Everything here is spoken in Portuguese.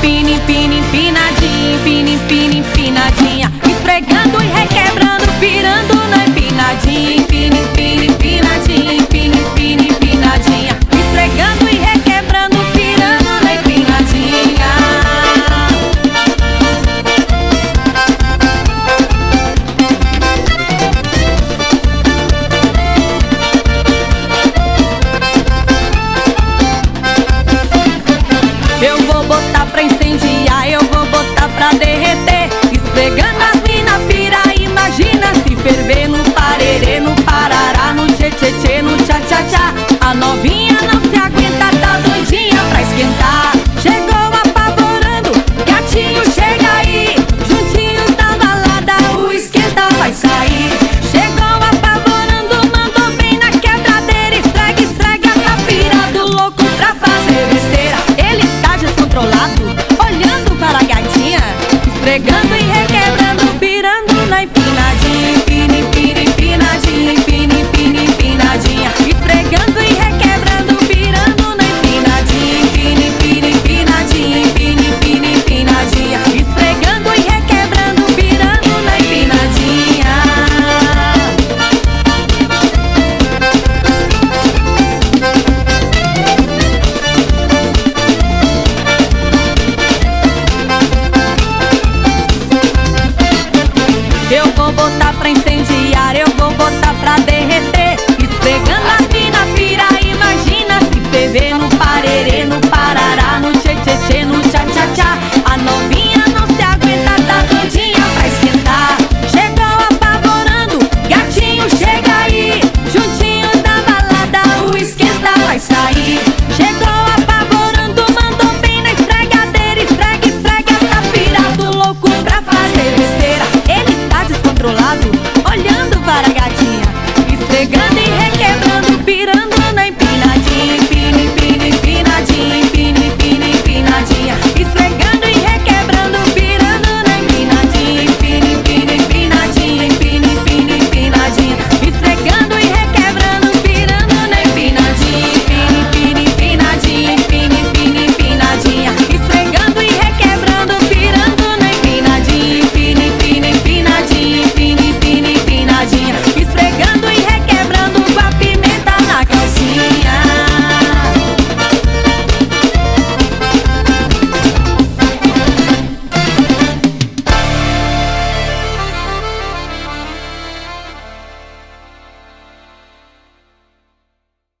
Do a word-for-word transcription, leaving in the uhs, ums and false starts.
empina, empina, empinadinha, empina, empina, empinadinha, esfregando e requebrando, pirando na empinadinha, empina, empina, empinadinha, empina, empina, empinadinha, esfregando e requebrando, pirando na empinadinha. Eu vou botar pra incendiar, eu vou botar pra derreter, esfregando as mina pira, imagina se ferver no parerê, no parará, no tchê tchê tchê, no tchá tchá tchá. A novinha não se aguenta, tá doidinha pra esquentar.